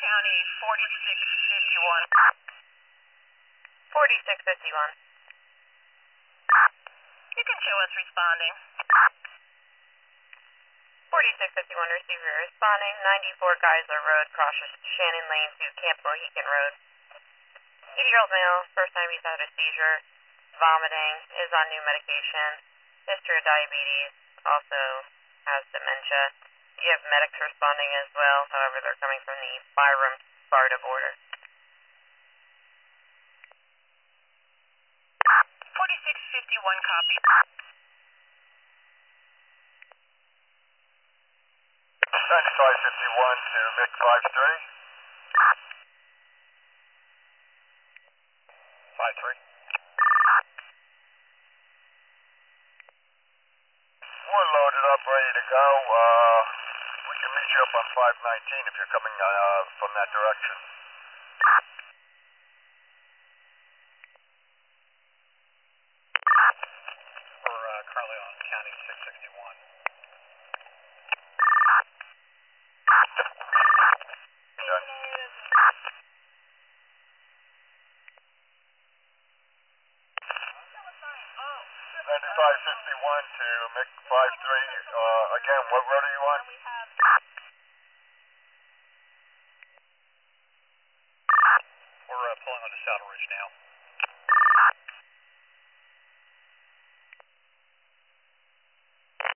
County 4651. 4651. You can show us responding. 4651 receiver responding. 94 Geisler Road crosses Shannon Lane to Camp Mohican Road. 80-year-old male, first time he's had a seizure, vomiting, is on new medication, history of diabetes, also has dementia. You have medics responding as well, however they're coming from the Byram, Sparta border. 4651 copy. 9551 to MiG-53. 53. We're loaded up, ready to go. We can meet you up on 519 if you're coming from that direction. We're currently on County 661. Done. 9551 to MiG-53. Again, what road are you on? We're pulling on to Saddle Ridge now.